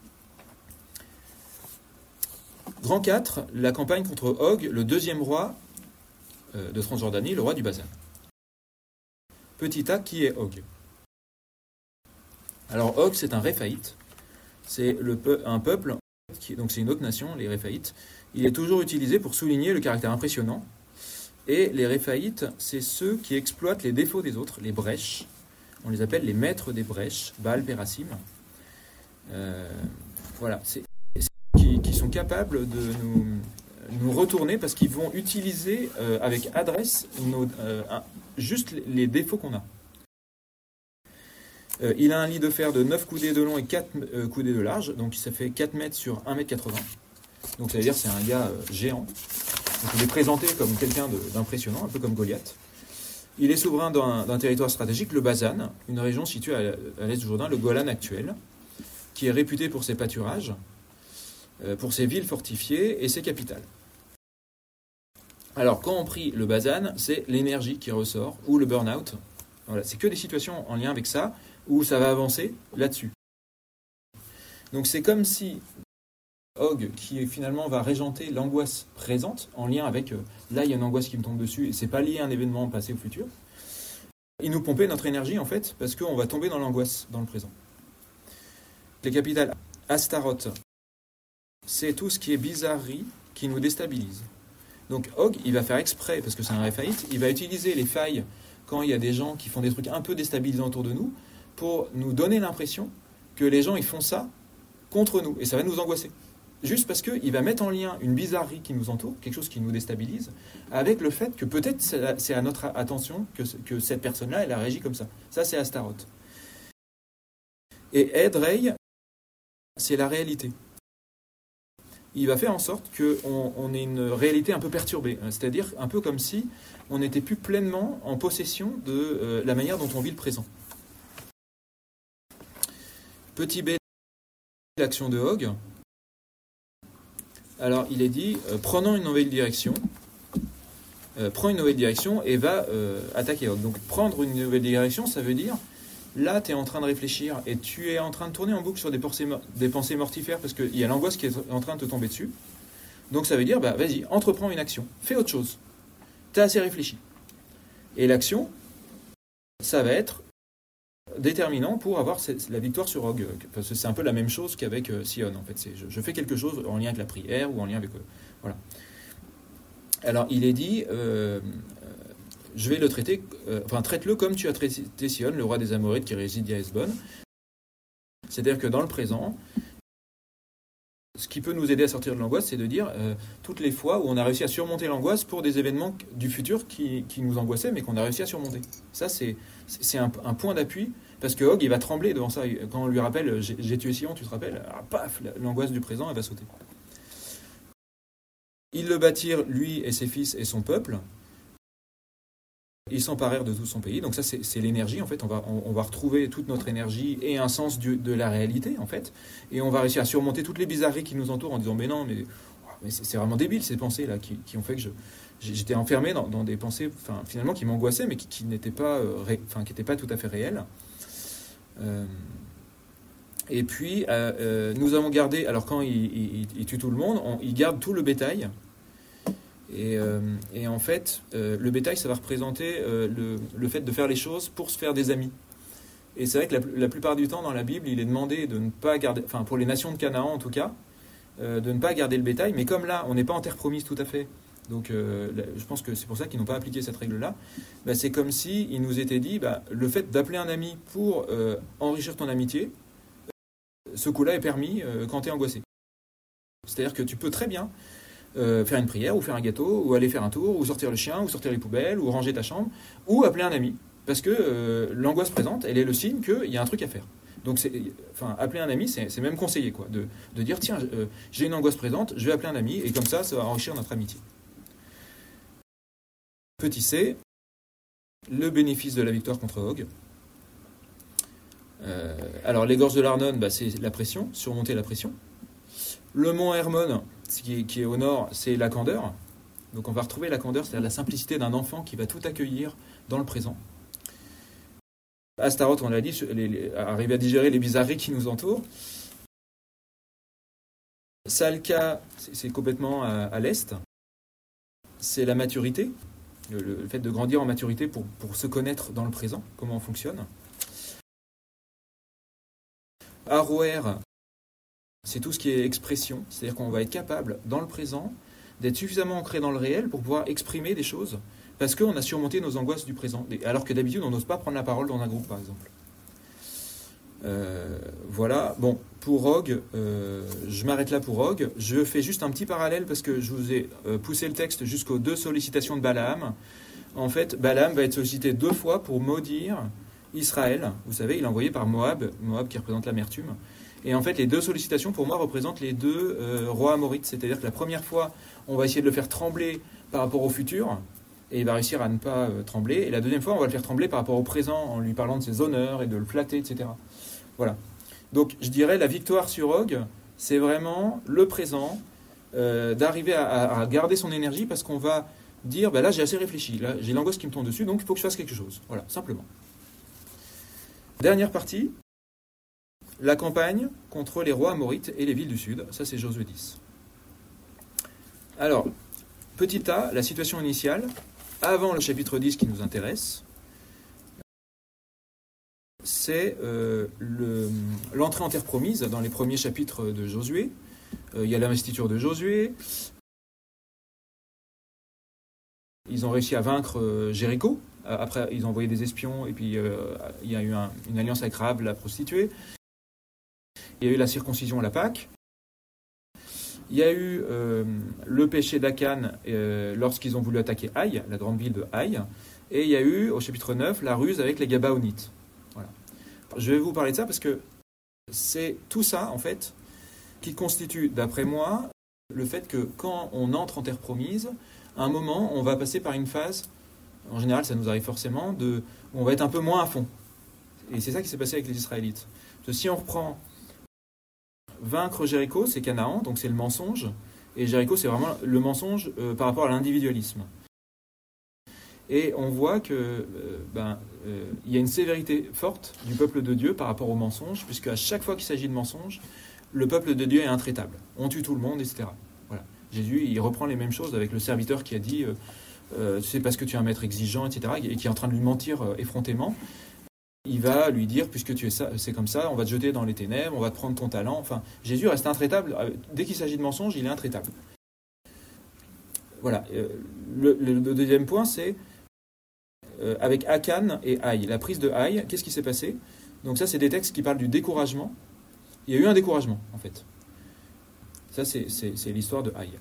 Grand quatre, la campagne contre Og, le deuxième roi euh, de Transjordanie, le roi du Basan. Petit a, qui est Og? Alors Og, c'est un Réphaïte, c'est le peu, un peuple, qui, donc c'est une autre nation, les Réphaïtes. Il est toujours utilisé pour souligner le caractère impressionnant. Et les Réphaïtes, c'est ceux qui exploitent les défauts des autres, les brèches. On les appelle les maîtres des brèches, Baal Pérasim. Euh, voilà, c'est... Qui, qui sont capables de nous, nous retourner parce qu'ils vont utiliser euh, avec adresse nos, euh, un, juste les défauts qu'on a. Euh, il a un lit de fer de neuf coudées de long et quatre euh, coudées de large, donc ça fait quatre mètres sur un mètre quatre-vingts. Donc ça veut dire que c'est un gars euh, géant. Donc il est présenté comme quelqu'un de, d'impressionnant, un peu comme Goliath. Il est souverain d'un, d'un territoire stratégique, le Basan, une région située à, à l'est du Jourdain, le Golan actuel, qui est réputé pour ses pâturages, pour ses villes fortifiées et ses capitales. Alors, quand on prie le Basan, c'est l'énergie qui ressort, ou le burn-out. Voilà, c'est que des situations en lien avec ça, où ça va avancer là-dessus. Donc c'est comme si Og, qui finalement va régenter l'angoisse présente, en lien avec, euh, là il y a une angoisse qui me tombe dessus, et c'est pas lié à un événement passé ou futur, il nous pompait notre énergie en fait, parce qu'on va tomber dans l'angoisse, dans le présent. Les capitales, Astaroth, c'est tout ce qui est bizarrerie qui nous déstabilise. Donc Og, il va faire exprès, parce que c'est un Réphaïte, il va utiliser les failles quand il y a des gens qui font des trucs un peu déstabilisants autour de nous, pour nous donner l'impression que les gens ils font ça contre nous, et ça va nous angoisser. Juste parce qu'il va mettre en lien une bizarrerie qui nous entoure, quelque chose qui nous déstabilise, avec le fait que peut-être c'est à notre attention que, que cette personne-là, elle a réagi comme ça. Ça, c'est Astaroth. Et Edrei, c'est la réalité. Il va faire en sorte qu'on on ait une réalité un peu perturbée, c'est-à-dire un peu comme si on n'était plus pleinement en possession de euh, la manière dont on vit le présent. Petit b, l'action de Og. Alors, il est dit, euh, prenons une nouvelle direction, euh, prends une nouvelle direction et va euh, attaquer Og. Donc, prendre une nouvelle direction, ça veut dire, là, tu es en train de réfléchir et tu es en train de tourner en boucle sur des pensées, des pensées mortifères parce qu'il y a l'angoisse qui est en train de te tomber dessus. Donc, ça veut dire, bah, vas-y, entreprends une action, fais autre chose. Tu as assez réfléchi. Et l'action, ça va être déterminant pour avoir la victoire sur Og. Parce que c'est un peu la même chose qu'avec euh, Sion, en fait. C'est, je, je fais quelque chose en lien avec la prière ou en lien avec... Euh, voilà. Alors, il est dit, euh, je vais le traiter... Euh, enfin, traite-le comme tu as traité Sion, le roi des Amorites qui réside à Hesbon. C'est-à-dire que dans le présent, ce qui peut nous aider à sortir de l'angoisse, c'est de dire euh, toutes les fois où on a réussi à surmonter l'angoisse pour des événements du futur qui, qui nous angoissaient, mais qu'on a réussi à surmonter. Ça, c'est, c'est un, un point d'appui, parce que Og, il va trembler devant ça. Quand on lui rappelle, j'ai, j'ai tué Sion, tu te rappelles, ah, paf, l'angoisse du présent, elle va sauter. Ils le bâtirent, lui et ses fils et son peuple. Ils s'emparèrent de tout son pays. Donc ça, c'est, c'est l'énergie, en fait. On va, on, on va retrouver toute notre énergie et un sens du, de la réalité, en fait. Et on va réussir à surmonter toutes les bizarreries qui nous entourent en disant, mais non, mais, mais c'est, c'est vraiment débile, ces pensées-là, qui, qui ont fait que je, j'étais enfermé dans, dans des pensées, enfin, finalement, qui m'angoissaient, mais qui, qui n'étaient pas, euh, ré, enfin, qui n'étaient pas tout à fait réelles. Euh, et puis, euh, euh, nous avons gardé, alors quand il, il, il tue tout le monde, on, il garde tout le bétail. Et, euh, et en fait, euh, le bétail, ça va représenter euh, le, le fait de faire les choses pour se faire des amis. Et c'est vrai que la, la plupart du temps, dans la Bible, il est demandé de ne pas garder, enfin pour les nations de Canaan en tout cas, euh, de ne pas garder le bétail. Mais comme là, on n'est pas en terre promise tout à fait, donc euh, là, je pense que c'est pour ça qu'ils n'ont pas appliqué cette règle-là, bah, c'est comme si il nous était dit, bah, le fait d'appeler un ami pour euh, enrichir ton amitié, ce coup-là est permis euh, quand tu es angoissé. C'est-à-dire que tu peux très bien Euh, faire une prière, ou faire un gâteau, ou aller faire un tour, ou sortir le chien, ou sortir les poubelles, ou ranger ta chambre, ou appeler un ami. Parce que euh, l'angoisse présente, elle est le signe qu'il y a un truc à faire. Donc, c'est, enfin, appeler un ami, c'est, c'est même conseillé, quoi, de, de dire, tiens, euh, j'ai une angoisse présente, je vais appeler un ami, et comme ça, ça va enrichir notre amitié. Petit c, le bénéfice de la victoire contre Og. Euh, alors, les gorges de l'Arnon, bah, c'est la pression, surmonter la pression. Le mont Hermon, qui est, qui est au nord, c'est la candeur. Donc on va retrouver la candeur, c'est-à-dire la simplicité d'un enfant qui va tout accueillir dans le présent. Astaroth, on l'a dit, les, les, arriver à digérer les bizarreries qui nous entourent. Salka, c'est, c'est complètement à, à l'est. C'est la maturité, le, le fait de grandir en maturité pour, pour se connaître dans le présent, comment on fonctionne. Aroer, c'est tout ce qui est expression, c'est-à-dire qu'on va être capable, dans le présent, d'être suffisamment ancré dans le réel pour pouvoir exprimer des choses, parce qu'on a surmonté nos angoisses du présent, alors que d'habitude, on n'ose pas prendre la parole dans un groupe, par exemple. Euh, voilà, bon, pour Og, euh, je m'arrête là pour Og. Je fais juste un petit parallèle, parce que je vous ai euh, poussé le texte jusqu'aux deux sollicitations de Balaam. En fait, Balaam va être sollicité deux fois pour maudire Israël. Vous savez, il est envoyé par Moab, Moab qui représente l'amertume. Et en fait, les deux sollicitations, pour moi, représentent les deux euh, rois amorites. C'est-à-dire que la première fois, on va essayer de le faire trembler par rapport au futur, et il va réussir à ne pas euh, trembler. Et la deuxième fois, on va le faire trembler par rapport au présent, en lui parlant de ses honneurs et de le flatter, et cetera. Voilà. Donc, je dirais, la victoire sur Og, c'est vraiment le présent, euh, d'arriver à, à garder son énergie, parce qu'on va dire, bah là, j'ai assez réfléchi, là, j'ai l'angoisse qui me tombe dessus, donc il faut que je fasse quelque chose. Voilà, simplement. Dernière partie. La campagne contre les rois amorites et les villes du sud, ça c'est Josué dix. Alors, petit a, la situation initiale, avant le chapitre dix qui nous intéresse, c'est euh, le, l'entrée en terre promise dans les premiers chapitres de Josué. Euh, il y a l'investiture de Josué. Ils ont réussi à vaincre euh, Jéricho. Après, ils ont envoyé des espions et puis euh, il y a eu un, une alliance avec Rahab, la prostituée. Il y a eu la circoncision à la Pâque. Il y a eu euh, le péché d'Akan euh, lorsqu'ils ont voulu attaquer Haï, la grande ville de Haï. Et il y a eu, au chapitre neuf, la ruse avec les Gabaonites. Voilà. Je vais vous parler de ça parce que c'est tout ça, en fait, qui constitue, d'après moi, le fait que quand on entre en terre promise, à un moment, on va passer par une phase, en général, ça nous arrive forcément, de, où on va être un peu moins à fond. Et c'est ça qui s'est passé avec les Israélites. Parce que si on reprend vaincre Jéricho, c'est Canaan, donc c'est le mensonge. Et Jéricho, c'est vraiment le mensonge euh, par rapport à l'individualisme. Et on voit que euh, ben, euh, il y a une sévérité forte du peuple de Dieu par rapport au mensonge, puisque à chaque fois qu'il s'agit de mensonge, le peuple de Dieu est intraitable. On tue tout le monde, et cetera. Voilà. Jésus, il reprend les mêmes choses avec le serviteur qui a dit euh, euh, c'est parce que tu es un maître exigeant, et cetera, et qui est en train de lui mentir euh, effrontément. Il va lui dire, puisque tu es ça, c'est comme ça, on va te jeter dans les ténèbres, on va te prendre ton talent. Enfin, Jésus reste intraitable. Dès qu'il s'agit de mensonge, il est intraitable. Voilà. Le, le, le deuxième point, c'est euh, avec Akan et Haï. La prise de Haï, qu'est-ce qui s'est passé? Donc ça, c'est des textes qui parlent du découragement. Il y a eu un découragement, en fait. Ça, c'est, c'est, c'est l'histoire de Haï.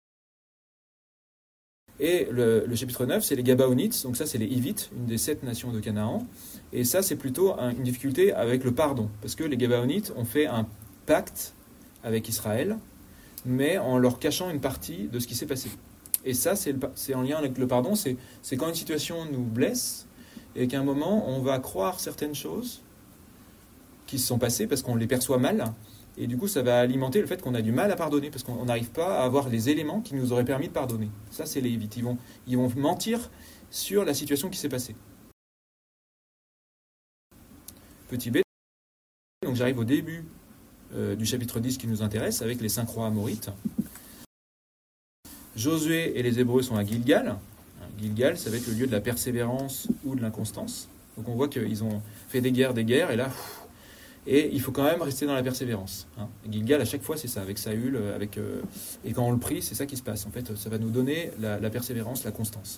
Et le, le chapitre neuf, c'est les Gabaonites, donc ça c'est les Hivites, une des sept nations de Canaan. Et ça c'est plutôt un, une difficulté avec le pardon, parce que les Gabaonites ont fait un pacte avec Israël, mais en leur cachant une partie de ce qui s'est passé. Et ça c'est, le, c'est en lien avec le pardon, c'est, c'est quand une situation nous blesse, et qu'à un moment on va croire certaines choses qui se sont passées, parce qu'on les perçoit mal, et du coup, ça va alimenter le fait qu'on a du mal à pardonner, parce qu'on n'arrive pas à avoir les éléments qui nous auraient permis de pardonner. Ça, c'est les Hivites. Ils vont, ils vont mentir sur la situation qui s'est passée. Petit B. Donc j'arrive au début euh, du chapitre dix qui nous intéresse, avec les cinq rois amorites. Josué et les Hébreux sont à Gilgal. Gilgal, ça va être le lieu de la persévérance ou de l'inconstance. Donc on voit qu'ils ont fait des guerres, des guerres, et là... Pff, et il faut quand même rester dans la persévérance. Hein. Gilgal, à chaque fois, c'est ça, avec Saül, avec, euh, et quand on le prie, c'est ça qui se passe. En fait, ça va nous donner la, la persévérance, la constance.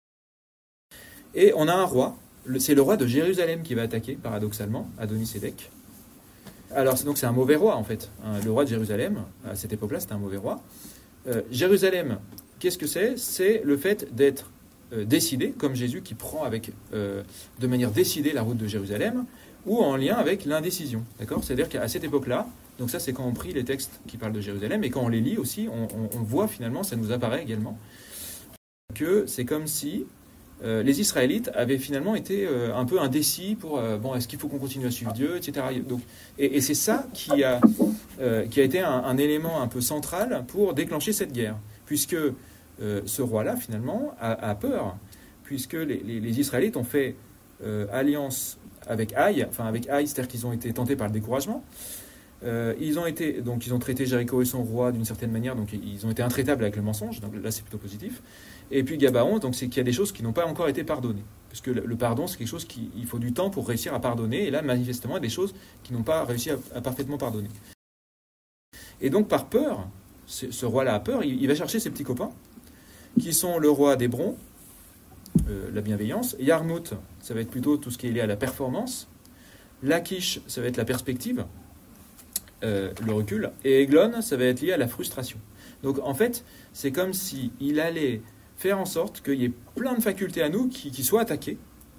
Et on a un roi, le, c'est le roi de Jérusalem qui va attaquer, paradoxalement, Adoni-Sédek. Alors, c'est, donc c'est un mauvais roi, en fait. Hein, le roi de Jérusalem, à cette époque-là, c'était un mauvais roi. Euh, Jérusalem, qu'est-ce que c'est? C'est le fait d'être euh, décidé, comme Jésus qui prend avec, euh, de manière décidée la route de Jérusalem, ou en lien avec l'indécision. D'accord ? C'est-à-dire qu'à cette époque-là, donc ça c'est quand on prie les textes qui parlent de Jérusalem, et quand on les lit aussi, on, on, on voit finalement, ça nous apparaît également, que c'est comme si euh, les Israélites avaient finalement été euh, un peu indécis pour, euh, bon, est-ce qu'il faut qu'on continue à suivre Dieu, et cetera. Donc, et, et c'est ça qui a, euh, qui a été un, un élément un peu central pour déclencher cette guerre, puisque euh, ce roi-là, finalement, a, a peur, puisque les, les, les Israélites ont fait euh, alliance avec Haï, enfin avec Haï, c'est-à-dire qu'ils ont été tentés par le découragement. Euh, ils ont été, donc ils ont traité Jéricho et son roi d'une certaine manière, donc ils ont été intraitables avec le mensonge, donc là c'est plutôt positif. Et puis Gabaon, donc c'est qu'il y a des choses qui n'ont pas encore été pardonnées, parce que le, le pardon c'est quelque chose qui, il faut du temps pour réussir à pardonner, et là manifestement il y a des choses qui n'ont pas réussi à, à parfaitement pardonner. Et donc par peur, ce, ce roi-là a peur, il, il va chercher ses petits copains, qui sont le roi d'Hébron, Euh, la bienveillance. Yarmouth, ça va être plutôt tout ce qui est lié à la performance. Lachish, ça va être la perspective, euh, le recul. Et Eglon, ça va être lié à la frustration. Donc en fait, c'est comme s'il allait faire en sorte qu'il y ait plein de facultés à nous qui, qui soient attaquées.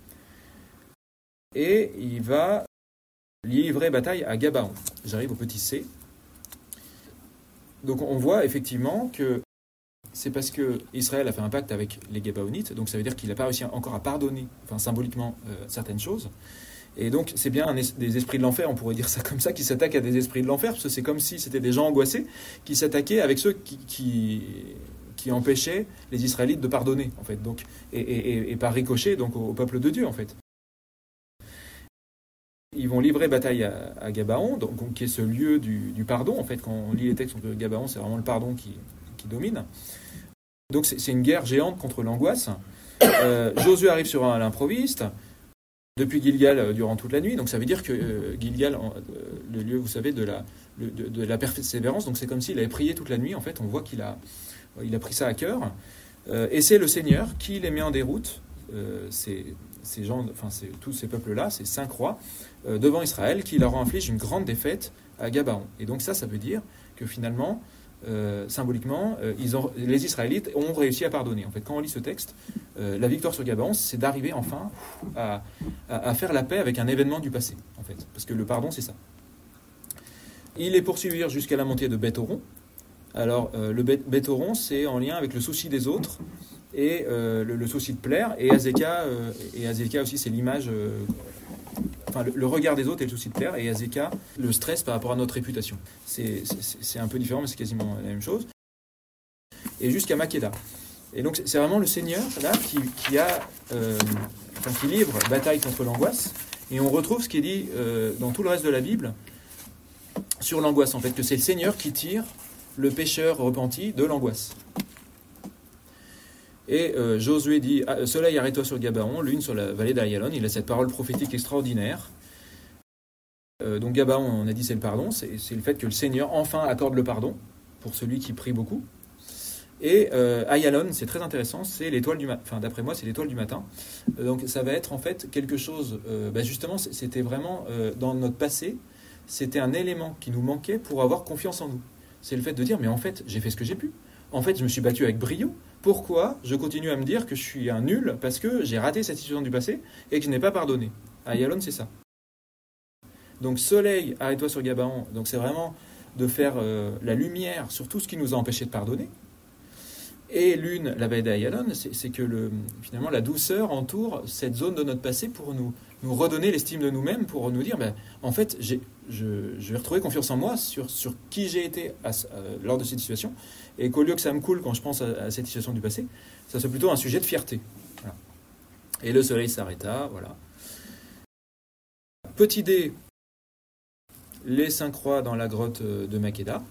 Et il va livrer bataille à Gabaon. J'arrive au petit C. Donc on voit effectivement que c'est parce qu'Israël a fait un pacte avec les Gabaonites, donc ça veut dire qu'il n'a pas réussi encore à pardonner, enfin symboliquement, euh, certaines choses. Et donc c'est bien un es- des esprits de l'enfer, on pourrait dire ça comme ça, qui s'attaquent à des esprits de l'enfer, parce que c'est comme si c'était des gens angoissés qui s'attaquaient avec ceux qui, qui, qui empêchaient les Israélites de pardonner, en fait, donc, et, et, et par ricochet donc, au, au peuple de Dieu, en fait. Ils vont livrer bataille à, à Gabaon, donc, donc, qui est ce lieu du, du pardon, en fait. Quand on lit les textes, on peut Gabaon, c'est vraiment le pardon qui, qui domine. Donc c'est, c'est une guerre géante contre l'angoisse. Euh, Josué arrive sur un, l'improviste, depuis Gilgal euh, durant toute la nuit, donc ça veut dire que euh, Gilgal, euh, le lieu, vous savez, de la, le, de, de la persévérance, donc c'est comme s'il avait prié toute la nuit, en fait, on voit qu'il a, il a pris ça à cœur. Euh, et c'est le Seigneur qui les met en déroute, euh, ces, ces gens, enfin c'est, tous ces peuples-là, ces cinq rois, euh, devant Israël, qui leur inflige une grande défaite à Gabaon. Et donc ça, ça veut dire que finalement, Euh, symboliquement, euh, ils ont, les Israélites ont réussi à pardonner. En fait, quand on lit ce texte, euh, la victoire sur Gabaon, c'est d'arriver enfin à, à, à faire la paix avec un événement du passé, en fait, parce que le pardon, c'est ça. Ils les poursuivirent jusqu'à la montée de Beth-Horon. Alors, euh, le Beth-Horon, c'est en lien avec le souci des autres et euh, le, le souci de plaire. Et Azéka, euh, et Azéka aussi, c'est l'image euh, enfin, le, le regard des autres et le souci de plaire, et Azeka, le stress par rapport à notre réputation. C'est, c'est, c'est un peu différent, mais c'est quasiment la même chose. Et jusqu'à Makeda. Et donc c'est vraiment le Seigneur là qui, qui a, euh, enfin, qui livre bataille contre l'angoisse. Et on retrouve ce qui est dit euh, dans tout le reste de la Bible sur l'angoisse, en fait, que c'est le Seigneur qui tire le pécheur repenti de l'angoisse. Et euh, Josué dit ah, « Soleil, arrête-toi sur Gabaon, lune sur la vallée d'Ayalon ». Il a cette parole prophétique extraordinaire. Euh, donc Gabaon, on a dit, c'est le pardon. C'est, c'est le fait que le Seigneur enfin accorde le pardon pour celui qui prie beaucoup. Et euh, Ayalon, c'est très intéressant, c'est l'étoile du matin. Enfin, d'après moi, c'est l'étoile du matin. Euh, donc ça va être en fait quelque chose... Euh, bah justement, c'était vraiment euh, dans notre passé, c'était un élément qui nous manquait pour avoir confiance en nous. C'est le fait de dire, mais en fait, j'ai fait ce que j'ai pu. En fait, je me suis battu avec brio. Pourquoi je continue à me dire que je suis un nul parce que j'ai raté cette situation du passé et que je n'ai pas pardonné? Ayalon, c'est ça. Donc, Soleil, arrête-toi sur Gabaon. Donc, c'est vraiment de faire euh, la lumière sur tout ce qui nous a empêché de pardonner. Et Lune, la vallée d'Ayalon, c'est, c'est que le, finalement la douceur entoure cette zone de notre passé pour nous, nous redonner l'estime de nous-mêmes, pour nous dire, ben, en fait, j'ai, je, je vais retrouver confiance en moi sur, sur qui j'ai été à, à, lors de cette situation, et qu'au lieu que ça me coule quand je pense à, à cette situation du passé, ça soit plutôt un sujet de fierté. Voilà. Et le soleil s'arrêta, voilà. Petit dé, les cinq rois dans la grotte de Makeda.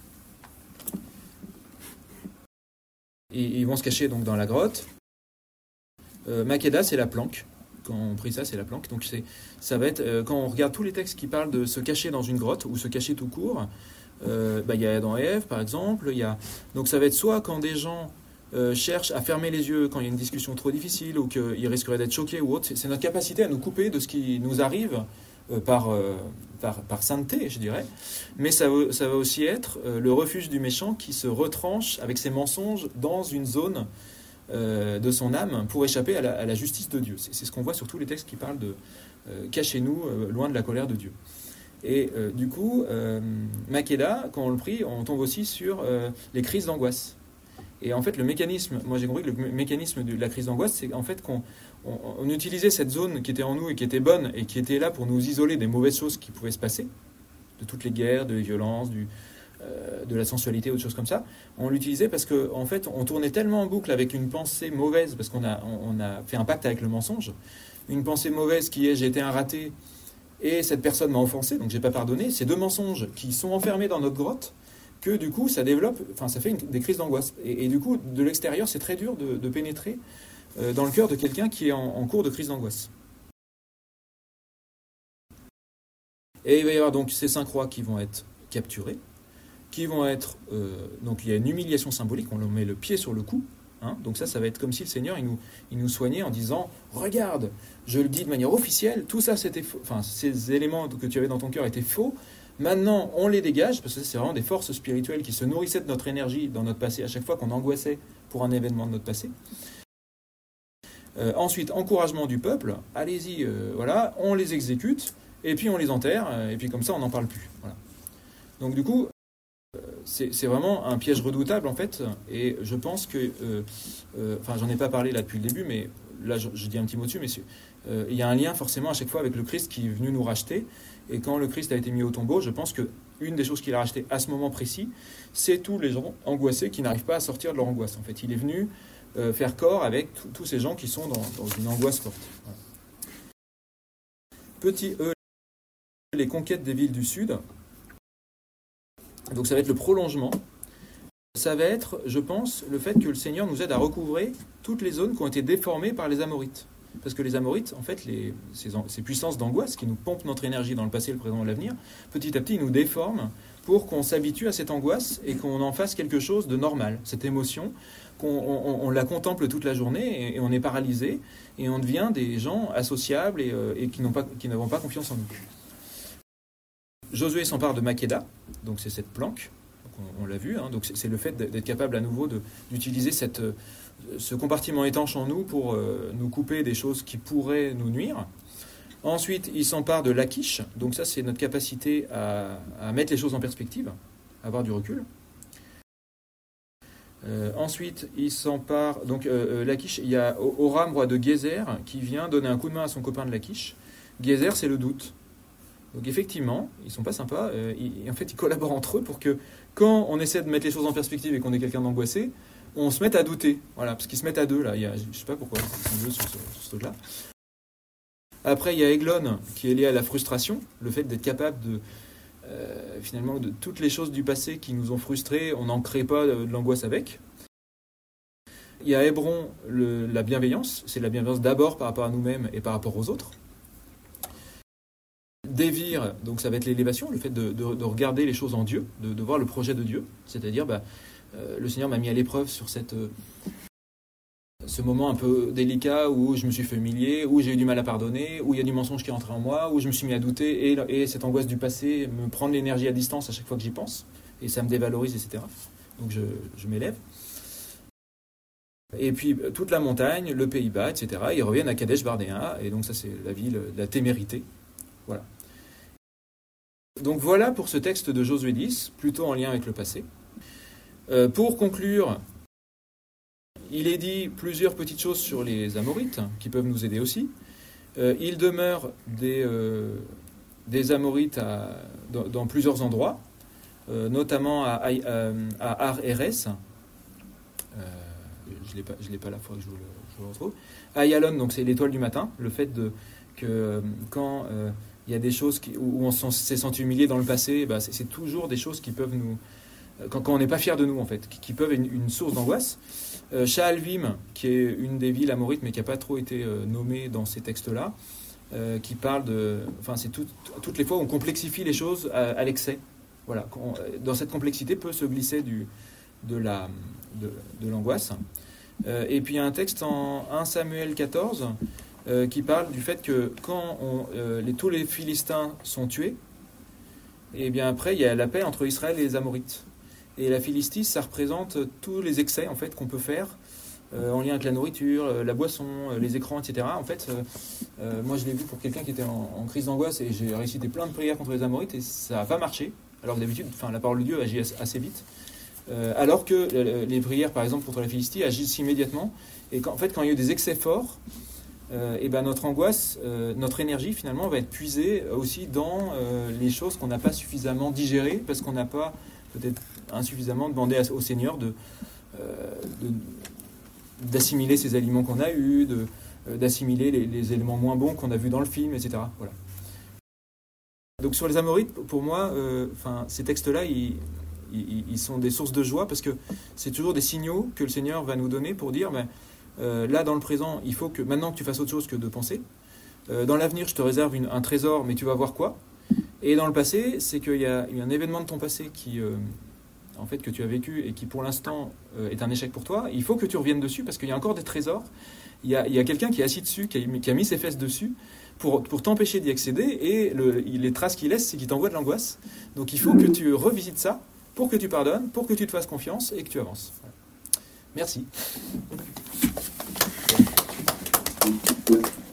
Ils vont se cacher donc dans la grotte. Euh, Makeda, c'est la planque. Quand on prie ça, c'est la planque. Donc c'est, ça va être euh, quand on regarde tous les textes qui parlent de se cacher dans une grotte ou se cacher tout court. Euh, bah, il y a Adam et Ève, par exemple. Il y a, donc ça va être soit quand des gens euh, cherchent à fermer les yeux quand il y a une discussion trop difficile ou qu'ils risqueraient d'être choqués ou autre. C'est, c'est notre capacité à nous couper de ce qui nous arrive euh, par, euh, par, par sainteté, je dirais. Mais ça, ça va aussi être euh, le refuge du méchant qui se retranche avec ses mensonges dans une zone euh, de son âme pour échapper à la, à la justice de Dieu. C'est, c'est ce qu'on voit sur tous les textes qui parlent de euh, « cachez-nous euh, loin de la colère de Dieu ». Et euh, du coup, euh, Makeda, quand on le prie, on tombe aussi sur euh, les crises d'angoisse. Et en fait, le mécanisme, moi j'ai compris que le mécanisme de la crise d'angoisse, c'est en fait qu'on on, on utilisait cette zone qui était en nous et qui était bonne et qui était là pour nous isoler des mauvaises choses qui pouvaient se passer, de toutes les guerres, de les violences, du, euh, de la sensualité, autre chose comme ça. On l'utilisait parce qu'en en fait, on tournait tellement en boucle avec une pensée mauvaise, parce qu'on a, on, on a fait un pacte avec le mensonge, une pensée mauvaise qui est « j'ai été un raté » et cette personne m'a offensé, donc j'ai pas pardonné. Ces deux mensonges qui sont enfermés dans notre grotte, que du coup ça développe, enfin ça fait une, des crises d'angoisse. Et, et du coup, de l'extérieur, c'est très dur de, de pénétrer euh, dans le cœur de quelqu'un qui est en, en cours de crise d'angoisse. Et il va y avoir donc ces cinq rois qui vont être capturés, qui vont être... Euh, donc il y a une humiliation symbolique, on leur met le pied sur le cou. Hein, donc ça, ça va être comme si le Seigneur, il nous, il nous soignait en disant « Regarde, je le dis de manière officielle, tout ça, c'était faux. Enfin, ces éléments que tu avais dans ton cœur étaient faux. Maintenant, on les dégage, parce que c'est vraiment des forces spirituelles qui se nourrissaient de notre énergie dans notre passé, à chaque fois qu'on angoissait pour un événement de notre passé. Euh, ensuite, encouragement du peuple. Allez-y, euh, voilà, on les exécute, et puis on les enterre, et puis comme ça, on n'en parle plus. Voilà. Donc du coup... C'est, c'est vraiment un piège redoutable en fait, et je pense que, euh, euh, enfin j'en ai pas parlé là depuis le début, mais là je, je dis un petit mot dessus, mais euh, il y a un lien forcément à chaque fois avec le Christ qui est venu nous racheter, et quand le Christ a été mis au tombeau, je pense que une des choses qu'il a racheté à ce moment précis, c'est tous les gens angoissés qui n'arrivent pas à sortir de leur angoisse. En fait, il est venu euh, faire corps avec t- tous ces gens qui sont dans, dans une angoisse forte. Voilà. Petit E, les conquêtes des villes du Sud. Donc ça va être le prolongement. Ça va être, je pense, le fait que le Seigneur nous aide à recouvrer toutes les zones qui ont été déformées par les Amorites. Parce que les Amorites, en fait, les, ces, ces puissances d'angoisse qui nous pompent notre énergie dans le passé, le présent et l'avenir, petit à petit, ils nous déforment pour qu'on s'habitue à cette angoisse et qu'on en fasse quelque chose de normal. Cette émotion, qu'on on, on la contemple toute la journée et, et on est paralysé et on devient des gens associables et, euh, et qui n'ont pas, qui n'avons pas confiance en nous. Josué s'empare de Makeda, donc c'est cette planque, donc on, on l'a vu, hein, donc c'est, c'est le fait d'être capable à nouveau de, d'utiliser cette, ce compartiment étanche en nous pour euh, nous couper des choses qui pourraient nous nuire. Ensuite, il s'empare de Lachish, donc ça c'est notre capacité à, à mettre les choses en perspective, à avoir du recul. Euh, ensuite, il s'empare, donc euh, Lachish, il y a Horam, roi de Gézer, qui vient donner un coup de main à son copain de Lachish, Gezer, c'est le doute. Donc effectivement, ils sont pas sympas. Euh, ils, en fait, ils collaborent entre eux pour que quand on essaie de mettre les choses en perspective et qu'on est quelqu'un d'angoissé, on se mette à douter. Voilà, parce qu'ils se mettent à deux là. Il y a, je sais pas pourquoi ils sont deux sur ce, sur ce truc-là. Après, il y a Eglon qui est lié à la frustration, le fait d'être capable de euh, finalement de toutes les choses du passé qui nous ont frustrés, on n'en crée pas de, de l'angoisse avec. Il y a Hébron, le, la bienveillance, c'est la bienveillance d'abord par rapport à nous-mêmes et par rapport aux autres. Dévir, donc ça va être l'élévation, le fait de, de, de regarder les choses en Dieu, de, de voir le projet de Dieu, c'est-à-dire bah, euh, le Seigneur m'a mis à l'épreuve sur cette, euh, ce moment un peu délicat où je me suis fait humilier, où j'ai eu du mal à pardonner, où il y a du mensonge qui est entré en moi, où je me suis mis à douter et, et cette angoisse du passé me prend de l'énergie à distance à chaque fois que j'y pense et ça me dévalorise, et cetera. Donc je, je m'élève. Et puis toute la montagne, le Pays-Bas, et cetera. Ils reviennent à Kadesh Barnéa, et donc ça c'est la ville de la témérité. Voilà. Donc voilà pour ce texte de Josué dix, plutôt en lien avec le passé. Euh, pour conclure, il est dit plusieurs petites choses sur les Amorites, qui peuvent nous aider aussi. Euh, il demeure des, euh, des Amorites à, dans, dans plusieurs endroits, euh, notamment à, à, à Ar-Eres. Euh, je ne l'ai pas, je l'ai pas là, il faudrait que je vous le, je vous le retrouve. Ayalon, donc c'est l'étoile du matin, le fait de, que quand euh, il y a des choses qui, où on s'est senti humilié dans le passé, bah c'est, c'est toujours des choses qui peuvent nous... Quand, quand on n'est pas fier de nous, en fait, qui, qui peuvent être une, une source d'angoisse. Euh, Sha'alvim, qui est une des villes amorites, mais qui n'a pas trop été euh, nommée dans ces textes-là, euh, qui parle de... Enfin, c'est tout, toutes les fois où on complexifie les choses à, à l'excès. Voilà. On, dans cette complexité peut se glisser du, de, la, de, de l'angoisse. Euh, et puis il y a un texte en premier Samuel quatorze euh, qui parle du fait que quand on, euh, les, tous les Philistins sont tués, et bien après il y a la paix entre Israël et les Amorites. Et la Philistie, ça représente tous les excès en fait qu'on peut faire euh, en lien avec la nourriture, euh, la boisson, euh, les écrans, et cetera. En fait, euh, euh, moi je l'ai vu pour quelqu'un qui était en, en crise d'angoisse et j'ai récité plein de prières contre les Amorites et ça n'a pas marché. Alors que d'habitude, enfin, la parole de Dieu agit assez vite. Euh, alors que euh, les prières, par exemple, contre la Philistie agissent immédiatement. Et qu'en en fait, quand il y a eu des excès forts, euh, et ben notre angoisse, euh, notre énergie, finalement, va être puisée aussi dans euh, les choses qu'on n'a pas suffisamment digérées, parce qu'on n'a pas peut-être insuffisamment demandé à, au Seigneur de, euh, de, d'assimiler ces aliments qu'on a eus, de, euh, d'assimiler les, les éléments moins bons qu'on a vus dans le film, et cetera. Voilà. Donc sur les Amorites, pour moi, euh, ces textes-là, ils... ils sont des sources de joie parce que c'est toujours des signaux que le Seigneur va nous donner pour dire ben, euh, là dans le présent il faut que maintenant que tu fasses autre chose que de penser, euh, dans l'avenir je te réserve une, un trésor mais tu vas voir quoi, et dans le passé c'est qu'il y a eu un événement de ton passé qui euh, en fait que tu as vécu et qui pour l'instant euh, est un échec pour toi, il faut que tu reviennes dessus parce qu'il y a encore des trésors, il y a, il y a quelqu'un qui est assis dessus, qui a, qui a mis ses fesses dessus pour, pour t'empêcher d'y accéder, et le, les traces qu'il laisse c'est qu'il t'envoie de l'angoisse, donc il faut que tu revisites ça pour que tu pardonnes, pour que tu te fasses confiance et que tu avances. Voilà. Merci.